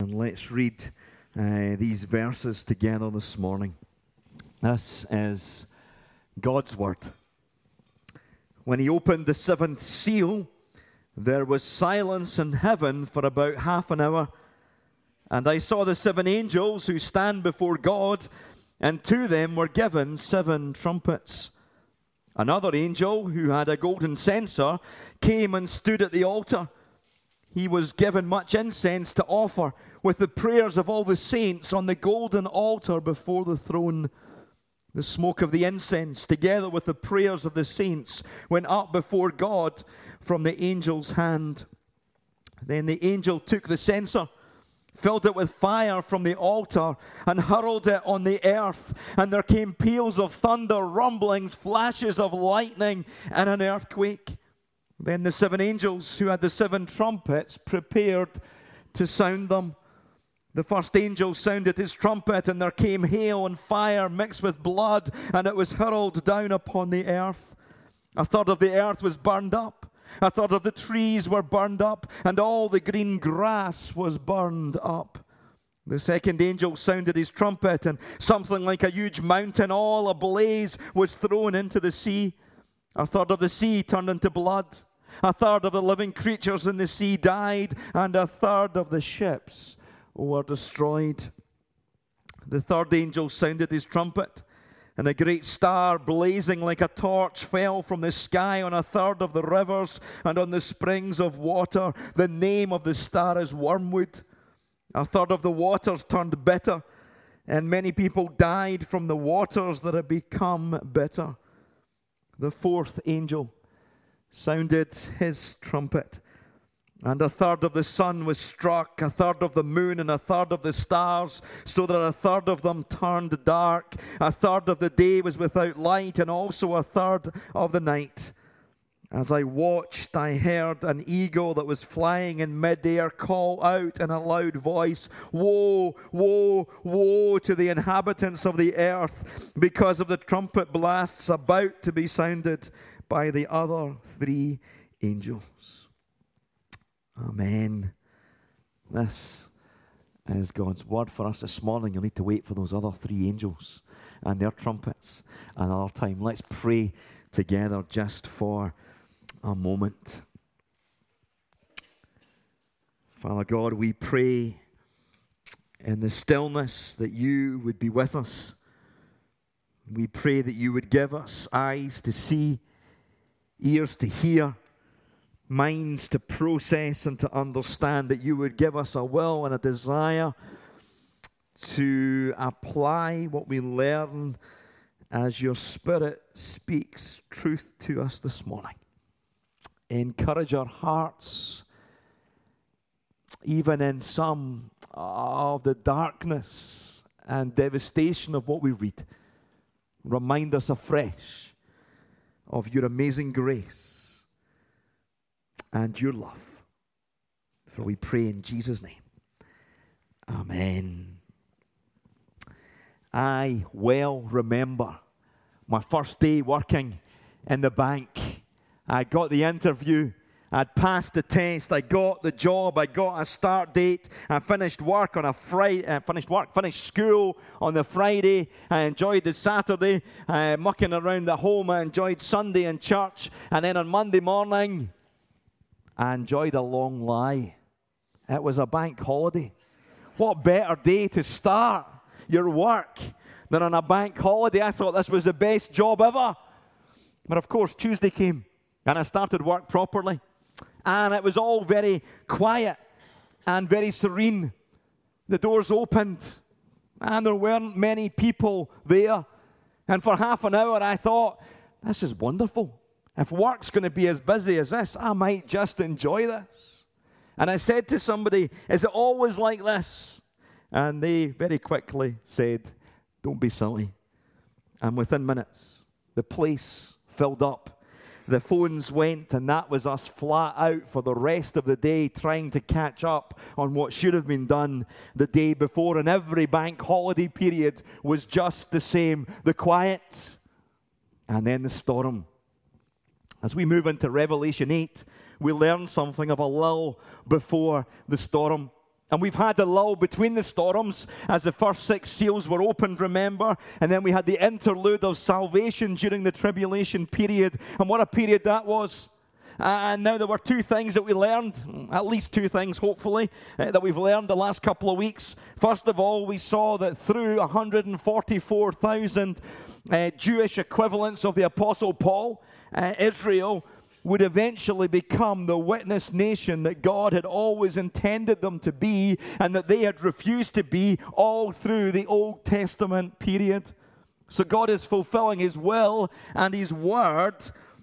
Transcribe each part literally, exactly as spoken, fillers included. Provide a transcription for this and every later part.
And let's read uh, these verses together this morning. This is God's Word. When he opened the seventh seal, there was silence in heaven for about half an hour. And I saw the seven angels who stand before God, and to them were given seven trumpets. Another angel, who had a golden censer, came and stood at the altar. He was given much incense to offer with the prayers of all the saints on the golden altar before the throne. The smoke of the incense, together with the prayers of the saints, went up before God from the angel's hand. Then the angel took the censer, filled it with fire from the altar, and hurled it on the earth. And there came peals of thunder, rumblings, flashes of lightning, and an earthquake. Then the seven angels who had the seven trumpets prepared to sound them. The first angel sounded his trumpet, and there came hail and fire mixed with blood, and it was hurled down upon the earth. A third of the earth was burned up. A third of the trees were burned up, and all the green grass was burned up. The second angel sounded his trumpet, and something like a huge mountain, all ablaze, was thrown into the sea. A third of the sea turned into blood. A third of the living creatures in the sea died, and a third of the ships were destroyed. The third angel sounded his trumpet, and a great star, blazing like a torch, fell from the sky on a third of the rivers and on the springs of water. The name of the star is Wormwood. A third of the waters turned bitter, and many people died from the waters that had become bitter. The fourth angel sounded his trumpet, and a third of the sun was struck, a third of the moon, and a third of the stars, so that a third of them turned dark. A third of the day was without light, and also a third of the night. As I watched, I heard an eagle that was flying in midair call out in a loud voice, "Woe, woe, woe to the inhabitants of the earth, because of the trumpet blasts about to be sounded by the other three angels." Amen. This is God's word for us this morning. You'll need to wait for those other three angels and their trumpets another time. Let's pray together just for a moment. Father God, we pray in the stillness that you would be with us. We pray that you would give us eyes to see, ears to hear, minds to process and to understand, that you would give us a will and a desire to apply what we learn as your Spirit speaks truth to us this morning. Encourage our hearts, even in some of the darkness and devastation of what we read. Remind us afresh of your amazing grace and your love. For we pray in Jesus' name. Amen. I well remember my first day working in the bank. I got the interview. I'd passed the test. I got the job. I got a start date. I finished work on a Friday. Uh, finished work. Finished school on the Friday. I enjoyed the Saturday, uh, mucking around the home. I enjoyed Sunday in church, and then on Monday morning, I enjoyed a long lie. It was a bank holiday. What better day to start your work than on a bank holiday? I thought this was the best job ever. But of course, Tuesday came, and I started work properly. And it was all very quiet and very serene. The doors opened, and there weren't many people there. And for half an hour, I thought, this is wonderful. If work's going to be as busy as this, I might just enjoy this. And I said to somebody, is it always like this? And they very quickly said, don't be silly. And within minutes, the place filled up. The phones went, and that was us flat out for the rest of the day trying to catch up on what should have been done the day before. And every bank holiday period was just the same. The quiet, and then the storm. As we move into Revelation eight, we learn something of a lull before the storm. And we've had the lull between the storms as the first six seals were opened, remember? And then we had the interlude of salvation during the tribulation period. And what a period that was. And now there were two things that we learned, at least two things, hopefully, uh, that we've learned the last couple of weeks. First of all, we saw that through one hundred forty-four thousand uh, Jewish equivalents of the Apostle Paul, uh, Israel would eventually become the witness nation that God had always intended them to be and that they had refused to be all through the Old Testament period. So God is fulfilling His will and His word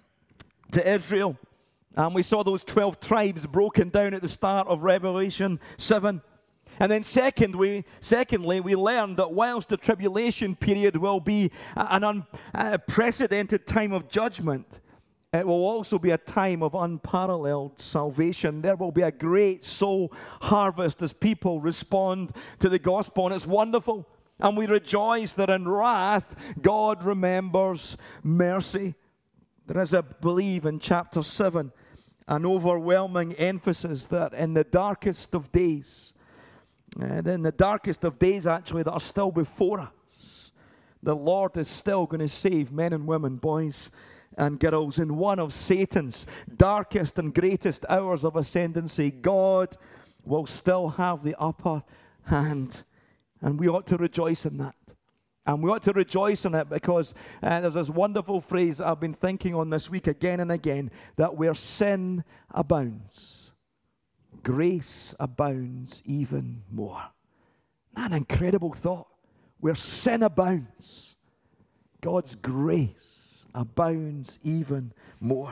to Israel. And we saw those twelve tribes broken down at the start of Revelation seven. And then second, we, secondly, we learned that whilst the tribulation period will be an unprecedented time of judgment, it will also be a time of unparalleled salvation. There will be a great soul harvest as people respond to the gospel, and it's wonderful. And we rejoice that in wrath, God remembers mercy. There is, I believe, in chapter seven, an overwhelming emphasis that in the darkest of days, and in the darkest of days actually that are still before us, the Lord is still going to save men and women, boys and girls. In one of Satan's darkest and greatest hours of ascendancy, God will still have the upper hand. And we ought to rejoice in that. And we ought to rejoice in it because uh, there's this wonderful phrase I've been thinking on this week again and again, that where sin abounds, grace abounds even more. An incredible thought. Where sin abounds, God's grace abounds even more.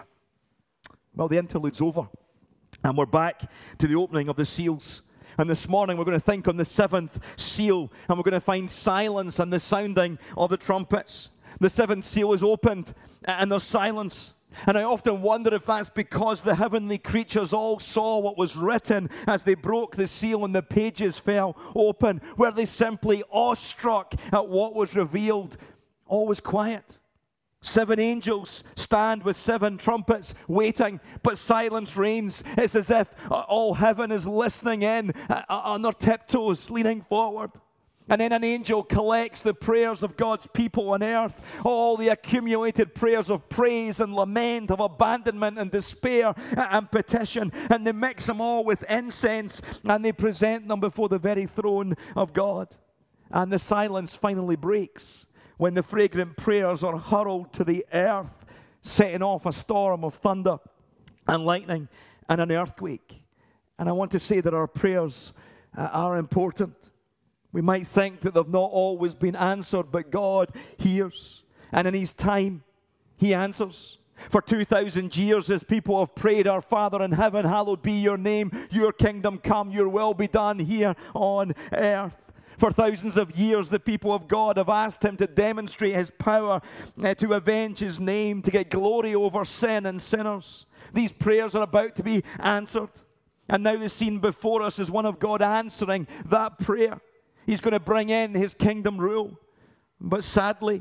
Well, the interlude's over, and we're back to the opening of the seals. And this morning we're going to think on the seventh seal, and we're going to find silence and the sounding of the trumpets. The seventh seal is opened, and there's silence. And I often wonder if that's because the heavenly creatures all saw what was written as they broke the seal and the pages fell open. Were they simply awestruck at what was revealed? All was quiet. Seven angels stand with seven trumpets waiting, but silence reigns. It's as if all heaven is listening in on their tiptoes, leaning forward. And then an angel collects the prayers of God's people on earth, all the accumulated prayers of praise and lament, of abandonment and despair and petition, and they mix them all with incense, and they present them before the very throne of God. And the silence finally breaks when the fragrant prayers are hurled to the earth, setting off a storm of thunder and lightning and an earthquake. And I want to say that our prayers uh, are important. We might think that they've not always been answered, but God hears. And in His time, He answers. For two thousand years, as people have prayed, Our Father in heaven, hallowed be Your name. Your kingdom come, Your will be done here on earth. For thousands of years, the people of God have asked Him to demonstrate His power, uh, to avenge His name, to get glory over sin and sinners. These prayers are about to be answered. And now the scene before us is one of God answering that prayer. He's going to bring in His kingdom rule. But sadly,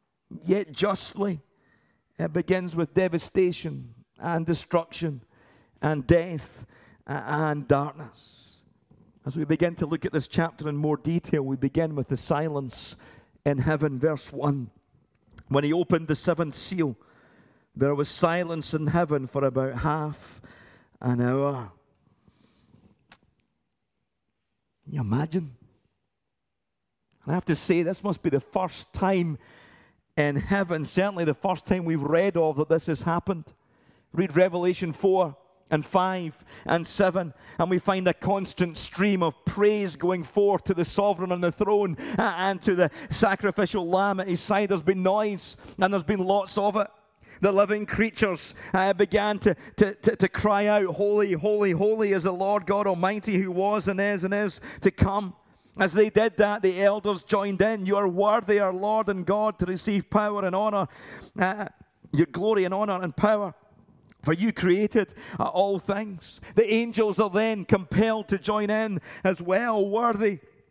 yet justly, it begins with devastation and destruction and death and darkness. As we begin to look at this chapter in more detail, we begin with the silence in heaven. Verse one. When He opened the seventh seal, there was silence in heaven for about half an hour. Can you imagine? And I have to say, this must be the first time in heaven, certainly the first time we've read of that this has happened. Read Revelation four and five and seven, and we find a constant stream of praise going forth to the sovereign on the throne and to the sacrificial lamb at His side. There's been noise, and there's been lots of it. The living creatures uh, began to, to, to, to cry out, Holy, holy, holy is the Lord God Almighty, who was and is and is to come. As they did that, the elders joined in. You are worthy, our Lord and God, to receive power and honor, uh, your glory and honor and power. For You created uh, all things. The angels are then compelled to join in as well. Worthy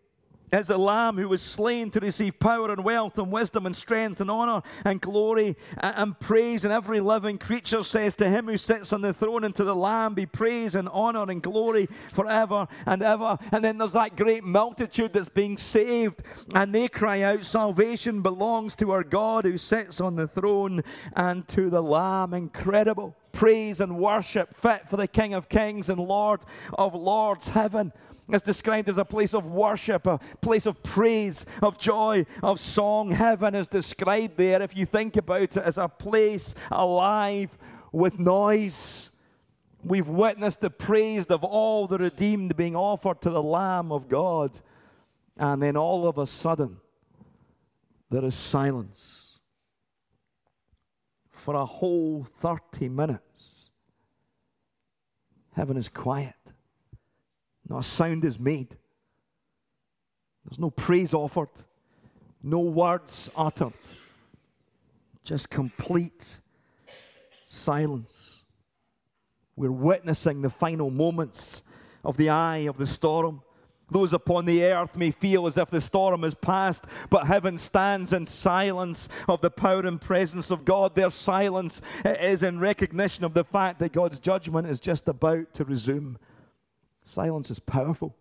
as the Lamb who was slain to receive power and wealth and wisdom and strength and honor and glory and praise. And every living creature says, to him who sits on the throne and to the Lamb be praise and honor and glory forever and ever. And then there's that great multitude that's being saved, and they cry out, salvation belongs to our God who sits on the throne and to the Lamb. Incredible praise and worship fit for the King of Kings and Lord of Lords. Heaven is described as a place of worship, a place of praise, of joy, of song. Heaven is described there, if you think about it, as a place alive with noise. We've witnessed the praise of all the redeemed being offered to the Lamb of God. And then all of a sudden, there is silence. For a whole thirty minutes, heaven is quiet. Not a sound is made. There's no praise offered. No words uttered. Just complete silence. We're witnessing the final moments of the eye of the storm. Those upon the earth may feel as if the storm is past, but heaven stands in silence of the power and presence of God. Their silence is in recognition of the fact that God's judgment is just about to resume. Silence is powerful.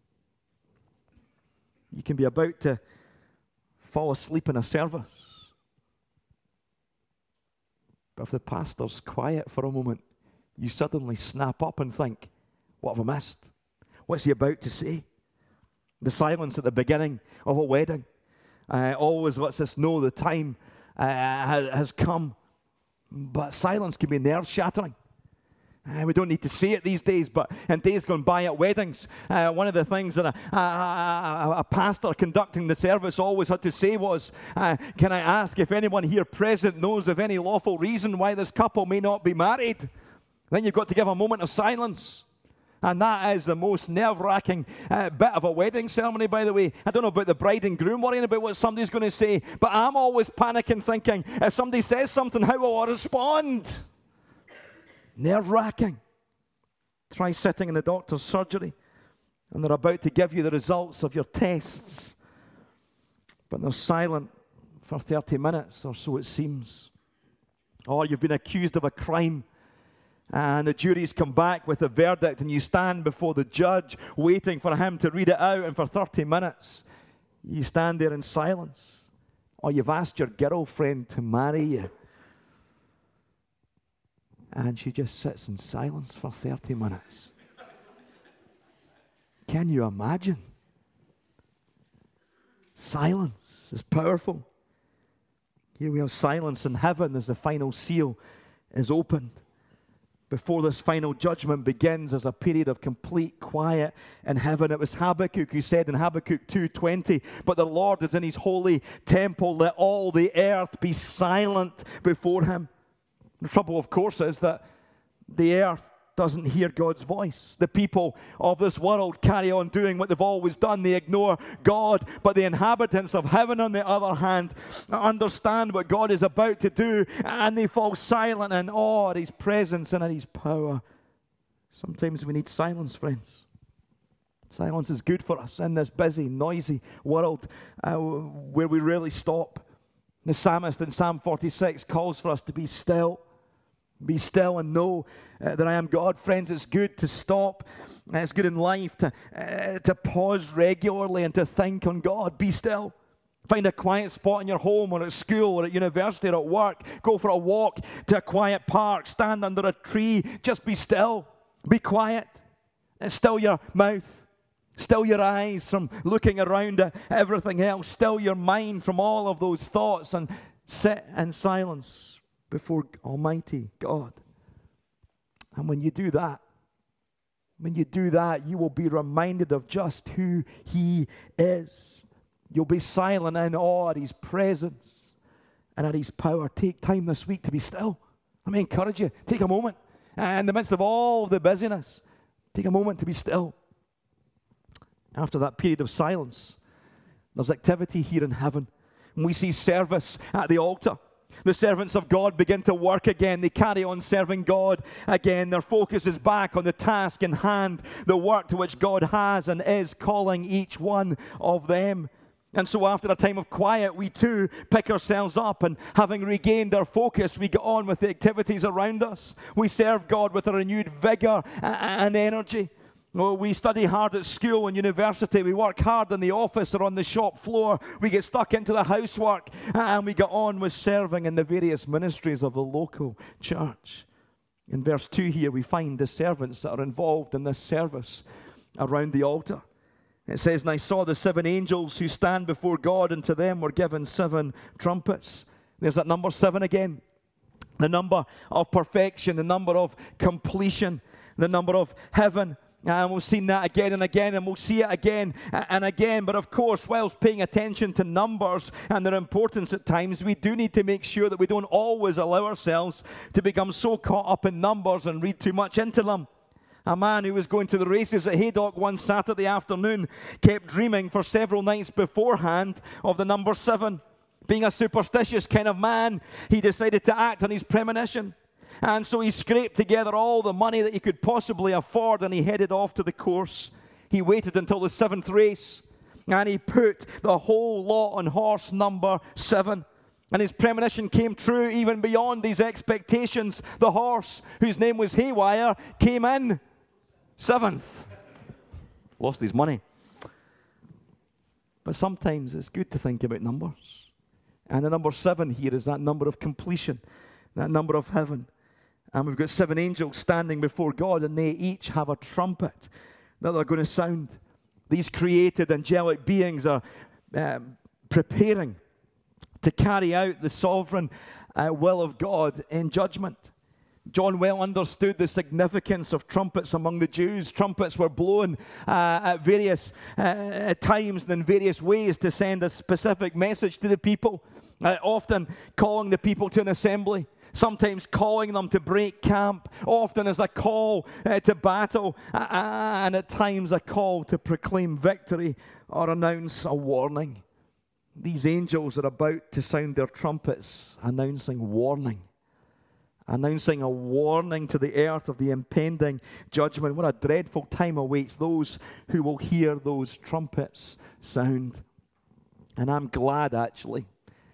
You can be about to fall asleep in a service, but if the pastor's quiet for a moment, you suddenly snap up and think, what have I missed? What's he about to say? The silence at the beginning of a wedding uh, always lets us know the time uh, has come, but silence can be nerve-shattering. Uh, we don't need to say it these days, but in days gone by at weddings, uh, one of the things that a, a, a, a pastor conducting the service always had to say was, uh, can I ask if anyone here present knows of any lawful reason why this couple may not be married? Then you've got to give a moment of silence. And that is the most nerve-wracking uh, bit of a wedding ceremony, by the way. I don't know about the bride and groom worrying about what somebody's going to say, but I'm always panicking thinking, if somebody says something, how will I respond? Nerve-wracking. Try sitting in the doctor's surgery and they're about to give you the results of your tests, but they're silent for thirty minutes, or so it seems. Or you've been accused of a crime and the jury's come back with a verdict and you stand before the judge waiting for him to read it out, and for thirty minutes you stand there in silence. Or you've asked your girlfriend to marry you and she just sits in silence for thirty minutes. Can you imagine? Silence is powerful. Here we have silence in heaven as the final seal is opened. Before this final judgment begins, there's a period of complete quiet in heaven. It was Habakkuk who said in Habakkuk two twenty, but the Lord is in his holy temple. Let all the earth be silent before him. The trouble, of course, is that the earth doesn't hear God's voice. The people of this world carry on doing what they've always done. They ignore God. But the inhabitants of heaven, on the other hand, understand what God is about to do, and they fall silent in awe at his presence and at his power. Sometimes we need silence, friends. Silence is good for us in this busy, noisy world uh, where we rarely stop. The psalmist in Psalm forty-six calls for us to be still. Be still and know uh, that I am God. Friends, it's good to stop. Uh, it's good in life to, uh, to pause regularly and to think on God. Be still. Find a quiet spot in your home or at school or at university or at work. Go for a walk to a quiet park. Stand under a tree. Just be still. Be quiet. And still your mouth. Still your eyes from looking around at everything else. Still your mind from all of those thoughts, and sit in silence before Almighty God. And when you do that, when you do that, you will be reminded of just who he is. You'll be silent in awe at his presence and at his power. Take time this week to be still. Let me encourage you. Take a moment. In the midst of all the busyness, take a moment to be still. After that period of silence, there's activity here in heaven. And we see service at the altar. The servants of God begin to work again. They carry on serving God again. Their focus is back on the task in hand, the work to which God has and is calling each one of them. And so after a time of quiet, we too pick ourselves up, and having regained our focus, we get on with the activities around us. We serve God with a renewed vigor and energy. Well, we study hard at school and university. We work hard in the office or on the shop floor. We get stuck into the housework, and we get on with serving in the various ministries of the local church. In verse two here, we find the servants that are involved in this service around the altar. It says, "And I saw the seven angels who stand before God, and to them were given seven trumpets." There's that number seven again. The number of perfection, the number of completion, the number of heaven. And we've seen that again and again, and we'll see it again and again. But of course, whilst paying attention to numbers and their importance at times, we do need to make sure that we don't always allow ourselves to become so caught up in numbers and read too much into them. A man who was going to the races at Haydock one Saturday afternoon kept dreaming for several nights beforehand of the number seven. Being a superstitious kind of man, he decided to act on his premonition. And so he scraped together all the money that he could possibly afford, and he headed off to the course. He waited until the seventh race, and he put the whole lot on horse number seven. And his premonition came true even beyond these expectations. The horse, whose name was Haywire, came in seventh. Lost his money. But sometimes it's good to think about numbers. And the number seven here is that number of completion, that number of heaven. And we've got seven angels standing before God, and they each have a trumpet that they're going to sound. These created angelic beings are um, preparing to carry out the sovereign uh, will of God in judgment. John well understood the significance of trumpets among the Jews. Trumpets were blown uh, at various uh, times and in various ways to send a specific message to the people, uh, often calling the people to an assembly, sometimes calling them to break camp, often as a call uh, to battle, uh, and at times a call to proclaim victory or announce a warning. These angels are about to sound their trumpets, announcing warning. Announcing a warning to the earth of the impending judgment. What a dreadful time awaits those who will hear those trumpets sound. And I'm glad, actually,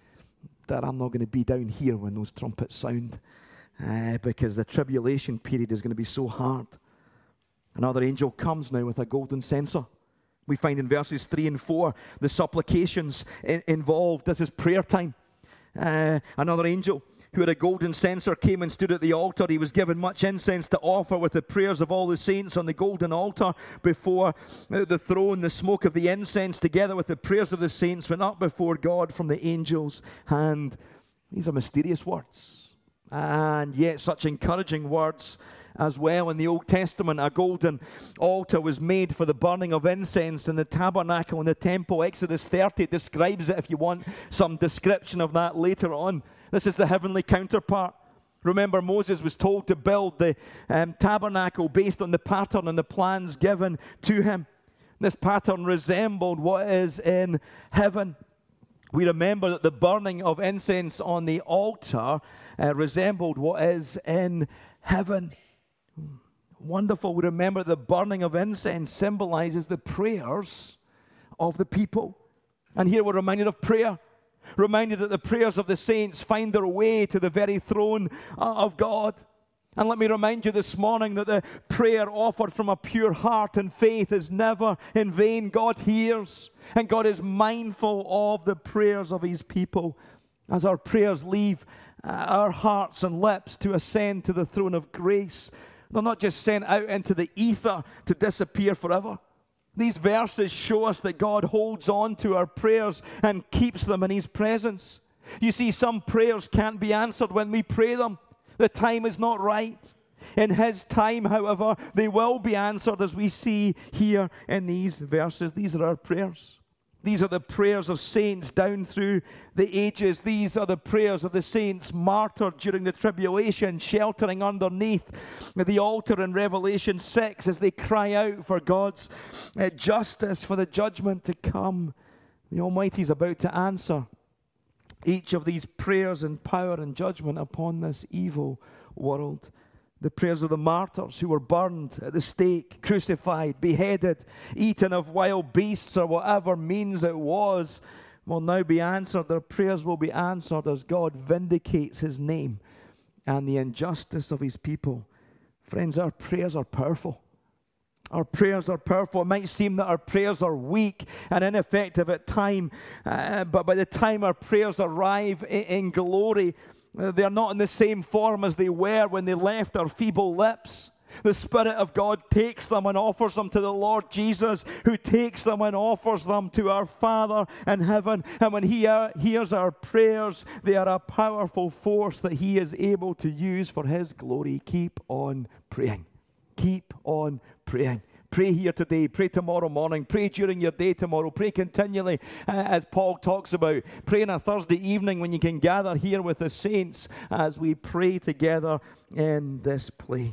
that I'm not going to be down here when those trumpets sound, uh, because the tribulation period is going to be so hard. Another angel comes now with a golden censer. We find in verses three and four the supplications in- involved. This is prayer time. Uh, another angel who had a golden censer came and stood at the altar. He was given much incense to offer with the prayers of all the saints on the golden altar before the throne. The smoke of the incense together with the prayers of the saints went up before God from the angel's hand. These are mysterious words, and yet such encouraging words as well. In the Old Testament, a golden altar was made for the burning of incense in the tabernacle in the temple. Exodus thirty describes it, if you want some description of that later on. This is the heavenly counterpart. Remember, Moses was told to build the um, tabernacle based on the pattern and the plans given to him. This pattern resembled what is in heaven. We remember that the burning of incense on the altar uh, resembled what is in heaven. Wonderful. We remember the burning of incense symbolizes the prayers of the people. And here we're reminded of prayer. Reminded that the prayers of the saints find their way to the very throne of God. And let me remind you this morning that the prayer offered from a pure heart and faith is never in vain. God hears, and God is mindful of the prayers of His people. As our prayers leave uh, our hearts and lips to ascend to the throne of grace, they're not just sent out into the ether to disappear forever. These verses show us that God holds on to our prayers and keeps them in His presence. You see, some prayers can't be answered when we pray them. The time is not right. In His time, however, they will be answered, as we see here in these verses. These are our prayers. These are the prayers of saints down through the ages. These are the prayers of the saints martyred during the tribulation, sheltering underneath the altar in Revelation six as they cry out for God's uh, justice, for the judgment to come. The Almighty is about to answer Each of these prayers in power and judgment upon this evil world. The prayers of the martyrs who were burned at the stake, crucified, beheaded, eaten of wild beasts, or whatever means it was, will now be answered. Their prayers will be answered as God vindicates his name and the injustice of his people. Friends, our prayers are powerful. Our prayers are powerful. It might seem that our prayers are weak and ineffective at time, uh, but by the time our prayers arrive in, in glory, uh, they are not in the same form as they were when they left our feeble lips. The Spirit of God takes them and offers them to the Lord Jesus, who takes them and offers them to our Father in heaven. And when He uh, hears our prayers, they are a powerful force that He is able to use for His glory. Keep on praying. Keep on praying. Pray here today. Pray tomorrow morning. Pray during your day tomorrow. Pray continually, uh, as Paul talks about. Pray on a Thursday evening when you can gather here with the saints as we pray together in this place.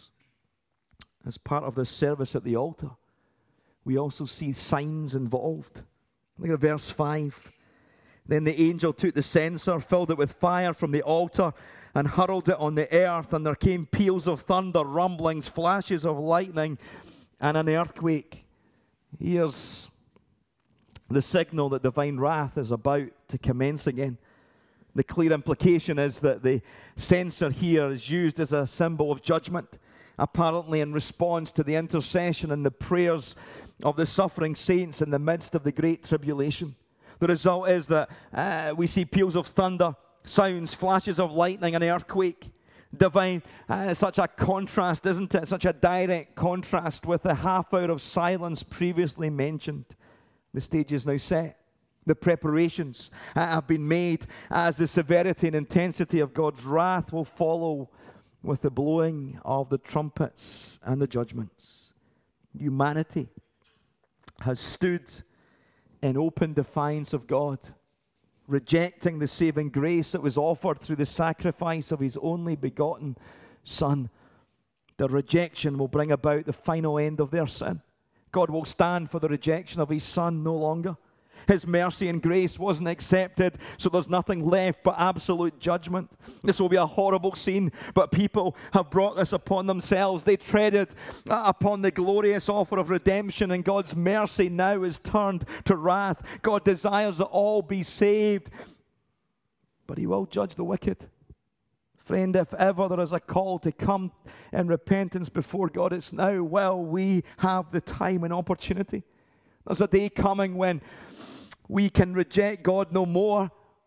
As part of this service at the altar, we also see signs involved. Look at verse five. Then the angel took the censer, filled it with fire from the altar, and hurled it on the earth. And there came peals of thunder, rumblings, flashes of lightning, and an earthquake. Here's the signal that divine wrath is about to commence again. The clear implication is that the censer here is used as a symbol of judgment, apparently in response to the intercession and the prayers of the suffering saints in the midst of the great tribulation. The result is that uh, we see peals of thunder, sounds, flashes of lightning, and earthquake. Divine, uh, such a contrast, isn't it? Such a direct contrast with the half hour of silence previously mentioned. The stage is now set. The preparations uh, have been made as the severity and intensity of God's wrath will follow with the blowing of the trumpets and the judgments. Humanity has stood in open defiance of God, rejecting the saving grace that was offered through the sacrifice of His only begotten Son. Their rejection will bring about the final end of their sin. God will stand for the rejection of His Son no longer. His mercy and grace wasn't accepted, so there's nothing left but absolute judgment. This will be a horrible scene, but people have brought this upon themselves. They treaded upon the glorious offer of redemption, and God's mercy now is turned to wrath. God desires that all be saved, but He will judge the wicked. Friend, if ever there is a call to come in repentance before God, it's now. Well, we have the time and opportunity. There's a day coming when we can reject God no more,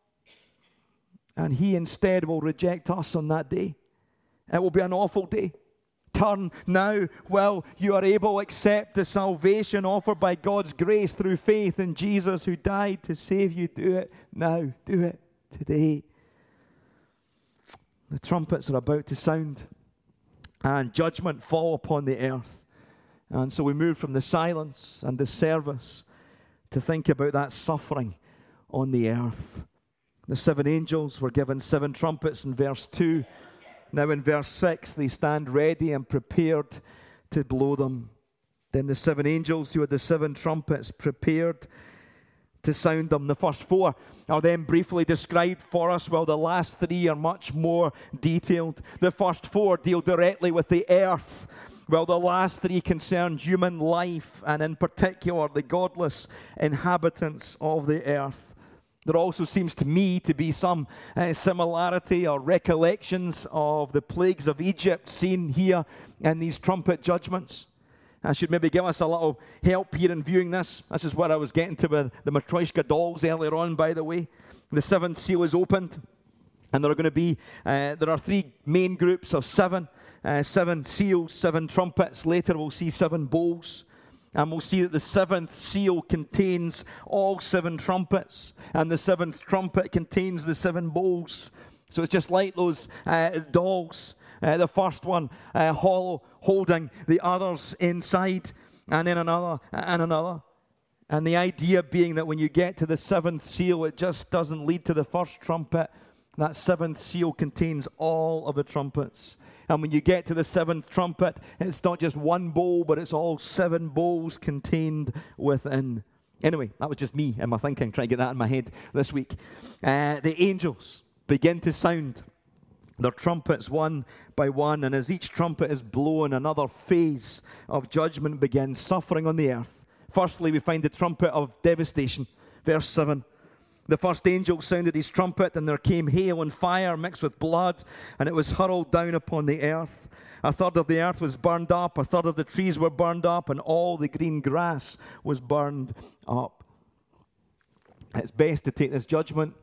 and He instead will reject us on that day. It will be an awful day. Turn now while you are able. Accept the salvation offered by God's grace through faith in Jesus who died to save you. Do it now. Do it today. The trumpets are about to sound, and judgment fall upon the earth. And so we move from the silence and the service to think about that suffering on the earth. The seven angels were given seven trumpets in verse two. Now in verse six, they stand ready and prepared to blow them. Then the seven angels who had the seven trumpets prepared to sound them. The first four are then briefly described for us, while the last three are much more detailed. The first four deal directly with the earth, while the last three concern human life, and in particular the godless inhabitants of the earth. There also seems to me to be some uh, similarity or recollections of the plagues of Egypt seen here in these trumpet judgments. I should maybe give us a little help here in viewing this. This is where I was getting to with the Matryoshka dolls earlier on, by the way. The seventh seal is opened, and there are going to be, uh, there are three main groups of seven. Uh, seven seals, seven trumpets. Later we'll see seven bowls. And we'll see that the seventh seal contains all seven trumpets. And the seventh trumpet contains the seven bowls. So it's just like those uh, dolls. Uh, the first one uh, hollow, holding the others inside. And then another, and another. And the idea being that when you get to the seventh seal, it just doesn't lead to the first trumpet. That seventh seal contains all of the trumpets. And when you get to the seventh trumpet, it's not just one bowl, but it's all seven bowls contained within. Anyway, that was just me and my thinking, trying to get that in my head this week. Uh, the angels begin to sound their trumpets one by one, and as each trumpet is blown, another phase of judgment begins, suffering on the earth. Firstly, we find the trumpet of devastation. Verse seven. The first angel sounded his trumpet, and there came hail and fire mixed with blood, and it was hurled down upon the earth. A third of the earth was burned up, a third of the trees were burned up, and all the green grass was burned up. It's best to take this judgment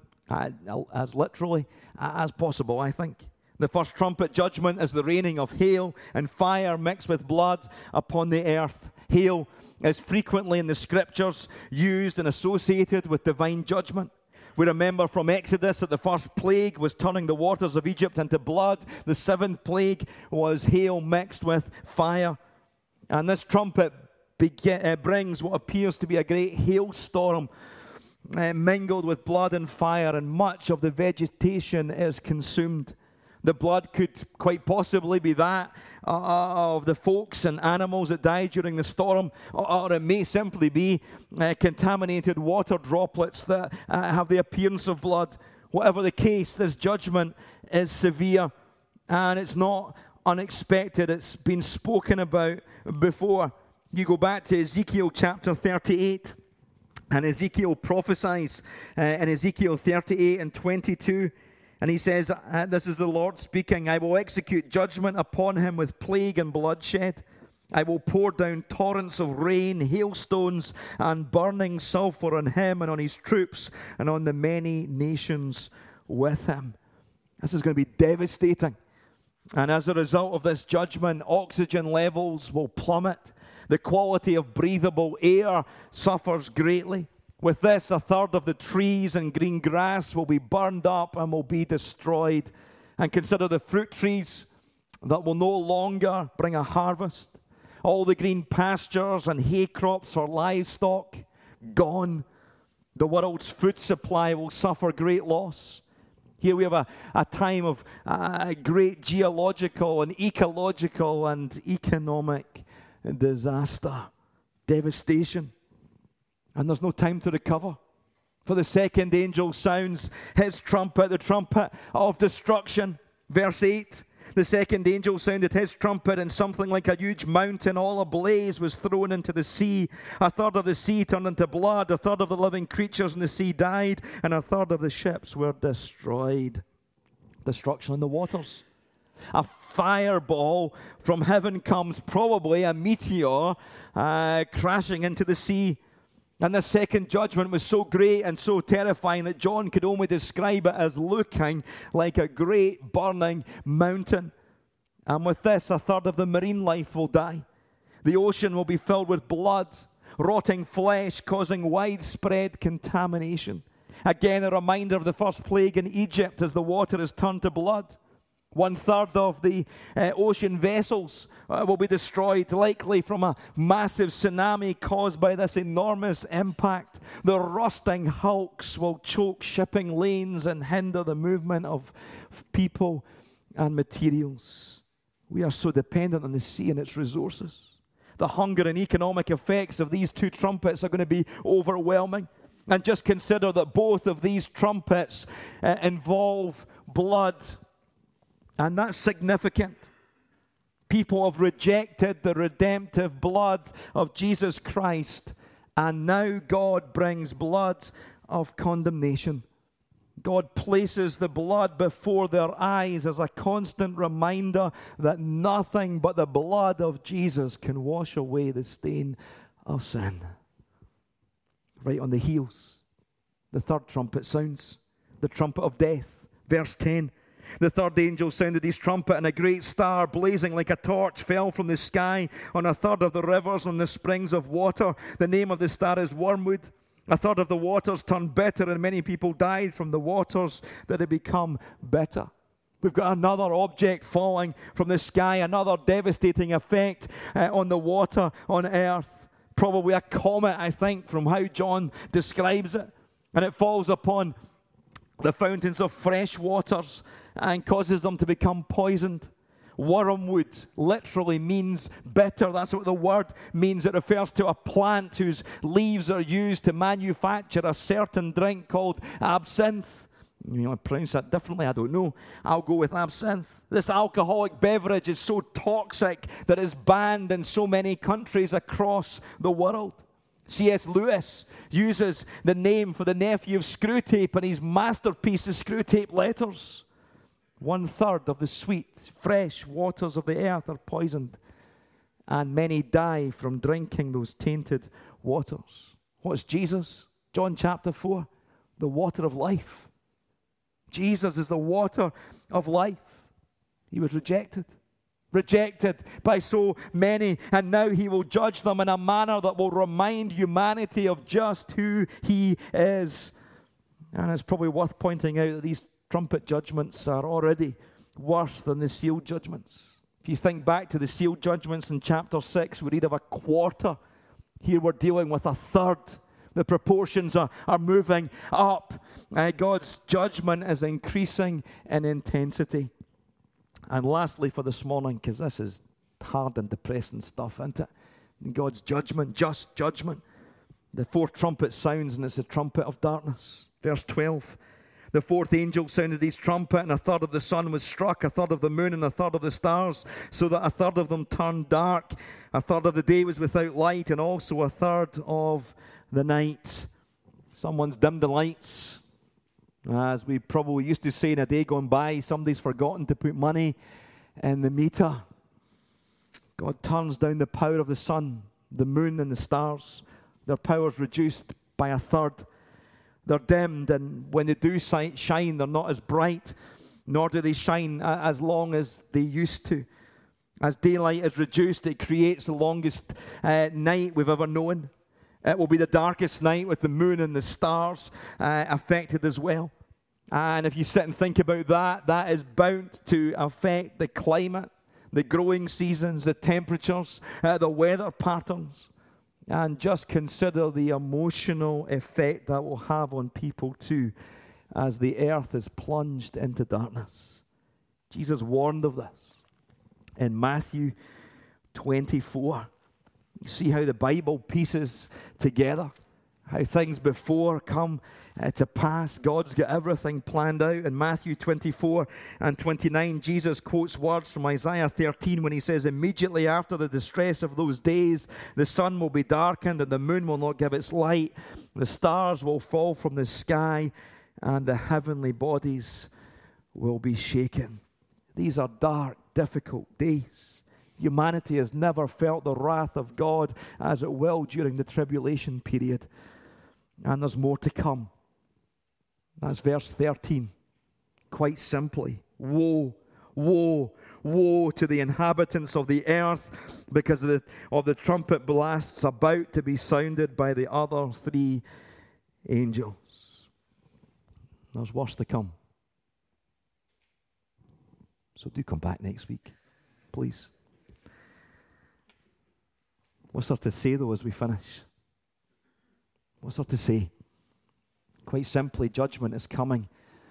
as literally as possible, I think. The first trumpet judgment is the raining of hail and fire mixed with blood upon the earth. Hail is frequently in the scriptures used and associated with divine judgment. We remember from Exodus that the first plague was turning the waters of Egypt into blood. The seventh plague was hail mixed with fire. And this trumpet begin, uh, brings what appears to be a great hailstorm uh, mingled with blood and fire, and much of the vegetation is consumed. The blood could quite possibly be that uh, of the folks and animals that died during the storm, or, or it may simply be uh, contaminated water droplets that uh, have the appearance of blood. Whatever the case, this judgment is severe, and it's not unexpected. It's been spoken about before. You go back to Ezekiel chapter thirty-eight, and Ezekiel prophesies uh, in Ezekiel thirty-eight and twenty-two. And he says, uh, this is the Lord speaking, I will execute judgment upon him with plague and bloodshed. I will pour down torrents of rain, hailstones, and burning sulfur on him and on his troops and on the many nations with him. This is going to be devastating. And as a result of this judgment, oxygen levels will plummet. The quality of breathable air suffers greatly. With this, a third of the trees and green grass will be burned up and will be destroyed. And consider the fruit trees that will no longer bring a harvest. All the green pastures and hay crops for livestock, gone. The world's food supply will suffer great loss. Here we have a, a time of uh, great geological and ecological and economic disaster, devastation. And there's no time to recover. For the second angel sounds his trumpet, the trumpet of destruction. Verse eight, the second angel sounded his trumpet, and something like a huge mountain all ablaze was thrown into the sea. A third of the sea turned into blood, a third of the living creatures in the sea died, and a third of the ships were destroyed. Destruction in the waters. A fireball from heaven comes, probably a meteor uh, crashing into the sea. And the second judgment was so great and so terrifying that John could only describe it as looking like a great burning mountain. And with this, a third of the marine life will die. The ocean will be filled with blood, rotting flesh, causing widespread contamination. Again, a reminder of the first plague in Egypt as the water is turned to blood. One third of the uh, ocean vessels uh, will be destroyed, likely from a massive tsunami caused by this enormous impact. The rusting hulks will choke shipping lanes and hinder the movement of people and materials. We are so dependent on the sea and its resources. The hunger and economic effects of these two trumpets are going to be overwhelming. And just consider that both of these trumpets uh, involve blood. And that's significant. People have rejected the redemptive blood of Jesus Christ, and now God brings blood of condemnation. God places the blood before their eyes as a constant reminder that nothing but the blood of Jesus can wash away the stain of sin. Right on the heels, the third trumpet sounds, the trumpet of death. Verse ten. The third angel sounded his trumpet, and a great star, blazing like a torch, fell from the sky on a third of the rivers and the springs of water. The name of the star is Wormwood. A third of the waters turned bitter, and many people died from the waters that had become bitter. We've got another object falling from the sky, another devastating effect uh, on the water on earth. Probably a comet, I think, from how John describes it. And it falls upon the fountains of fresh waters and causes them to become poisoned. Wormwood literally means bitter. That's what the word means. It refers to a plant whose leaves are used to manufacture a certain drink called absinthe. You know, I pronounce that differently, I don't know. I'll go with absinthe. This alcoholic beverage is so toxic that it's banned in so many countries across the world. C S Lewis uses the name for the nephew of Screwtape in his masterpiece, The Screwtape Letters. One third of the sweet, fresh waters of the earth are poisoned, and many die from drinking those tainted waters. What's Jesus? John chapter four, the water of life. Jesus is the water of life. He was rejected. Rejected by so many, and now he will judge them in a manner that will remind humanity of just who he is. And it's probably worth pointing out that these trumpet judgments are already worse than the sealed judgments. If you think back to the sealed judgments in chapter six, we read of a quarter. Here we're dealing with a third. The proportions are, are moving up. Uh, God's judgment is increasing in intensity. And lastly for this morning, because this is hard and depressing stuff, isn't it? God's judgment, just judgment. The fourth trumpet sounds, and it's the trumpet of darkness. Verse twelve. The fourth angel sounded his trumpet, and a third of the sun was struck, a third of the moon, and a third of the stars, so that a third of them turned dark. A third of the day was without light, and also a third of the night. Someone's dimmed the lights. As we probably used to say in a day gone by, somebody's forgotten to put money in the meter. God turns down the power of the sun, the moon, and the stars. Their power's reduced by a third. They're dimmed, and when they do shine, they're not as bright, nor do they shine as long as they used to. As daylight is reduced, it creates the longest uh, night we've ever known. It will be the darkest night with the moon and the stars uh, affected as well. And if you sit and think about that, that is bound to affect the climate, the growing seasons, the temperatures, uh, the weather patterns. And just consider the emotional effect that will have on people too as the earth is plunged into darkness. Jesus warned of this in Matthew twenty-four. You see how the Bible pieces together, how things before come uh, to pass. God's got everything planned out. In Matthew twenty-four and twenty-nine, Jesus quotes words from Isaiah thirteen when he says, "Immediately after the distress of those days, the sun will be darkened and the moon will not give its light. The stars will fall from the sky and the heavenly bodies will be shaken." These are dark, difficult days. Humanity has never felt the wrath of God as it will during the tribulation period. And there's more to come. That's verse thirteen. Quite simply, woe, woe, woe to the inhabitants of the earth because of the, of the trumpet blasts about to be sounded by the other three angels. There's worse to come. So do come back next week, please. What's there to say, though, as we finish? What's there to say? Quite simply, judgment is coming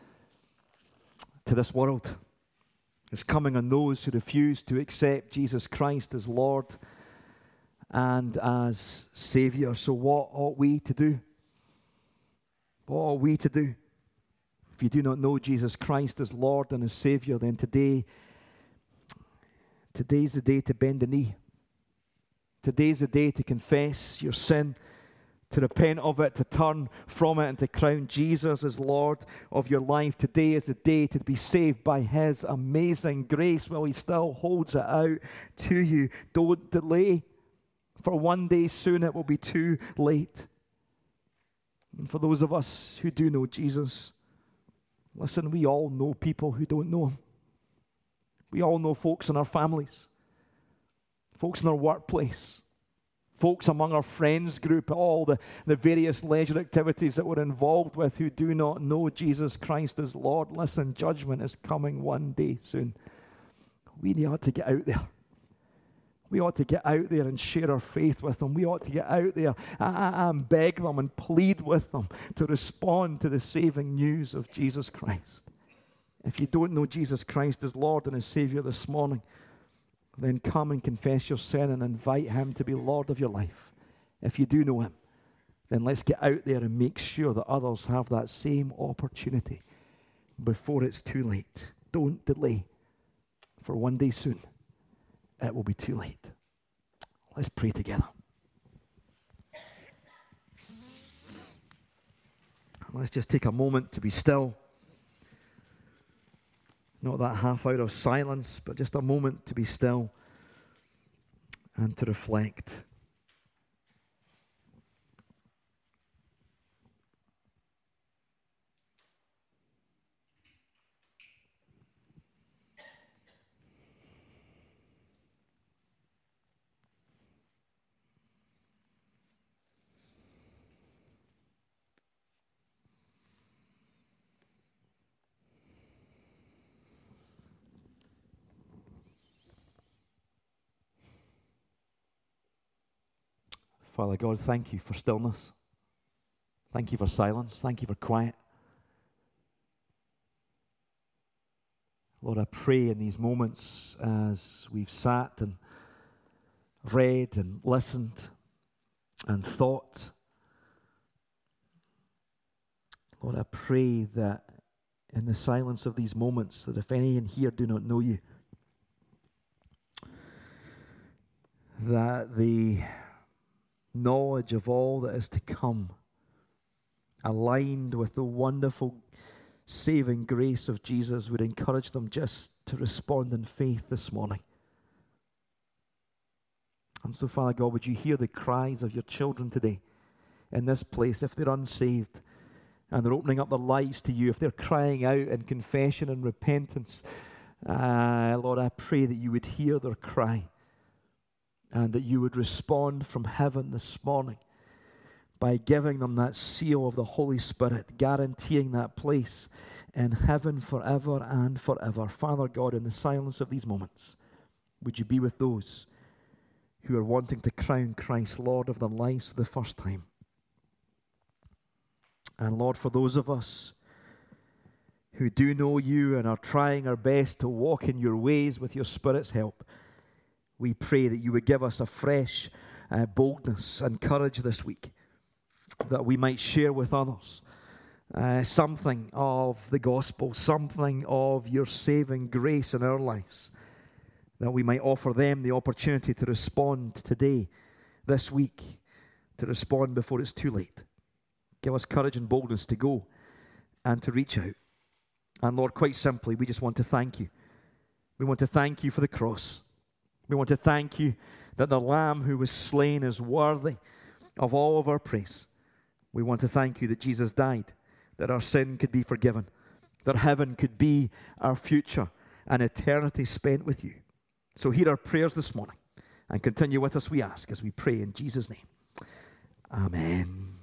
to this world. It's coming on those who refuse to accept Jesus Christ as Lord and as Savior. So what ought we to do? What ought we to do? If you do not know Jesus Christ as Lord and as Savior, then today, today's the day to bend the knee. Today's the day to confess your sin, to repent of it, to turn from it, and to crown Jesus as Lord of your life. Today is the day to be saved by His amazing grace while He still holds it out to you. Don't delay, for one day soon it will be too late. And for those of us who do know Jesus, listen, we all know people who don't know Him. We all know folks in our families, folks in our workplace, folks among our friends group, all the, the various leisure activities that we're involved with who do not know Jesus Christ as Lord. Listen, judgment is coming one day soon. We ought to get out there. We ought to get out there and share our faith with them. We ought to get out there and beg them and plead with them to respond to the saving news of Jesus Christ. If you don't know Jesus Christ as Lord and as Savior this morning, then come and confess your sin and invite him to be Lord of your life. If you do know him, then let's get out there and make sure that others have that same opportunity before it's too late. Don't delay, for one day soon it will be too late. Let's pray together. Let's just take a moment to be still. Not that half hour of silence, but just a moment to be still and to reflect. Father God, thank you for stillness. Thank you for silence. Thank you for quiet. Lord, I pray in these moments as we've sat and read and listened and thought, Lord, I pray that in the silence of these moments, that if any in here do not know you, that the knowledge of all that is to come, aligned with the wonderful saving grace of Jesus, would encourage them just to respond in faith this morning. And so, Father God, would you hear the cries of your children today in this place, if they're unsaved and they're opening up their lives to you, if they're crying out in confession and repentance, uh, Lord, I pray that you would hear their cry, and that you would respond from heaven this morning by giving them that seal of the Holy Spirit, guaranteeing that place in heaven forever and forever. Father God, in the silence of these moments, would you be with those who are wanting to crown Christ Lord of their lives for the first time? And Lord, for those of us who do know you and are trying our best to walk in your ways with your Spirit's help, we pray that you would give us a fresh uh, boldness and courage this week, that we might share with others uh, something of the gospel, something of your saving grace in our lives, that we might offer them the opportunity to respond today, this week, to respond before it's too late. Give us courage and boldness to go and to reach out. And Lord, quite simply, we just want to thank you. We want to thank you for the cross. We want to thank you that the Lamb who was slain is worthy of all of our praise. We want to thank you that Jesus died, that our sin could be forgiven, that heaven could be our future, and eternity spent with you. So hear our prayers this morning, and continue with us, we ask, as we pray in Jesus' name. Amen.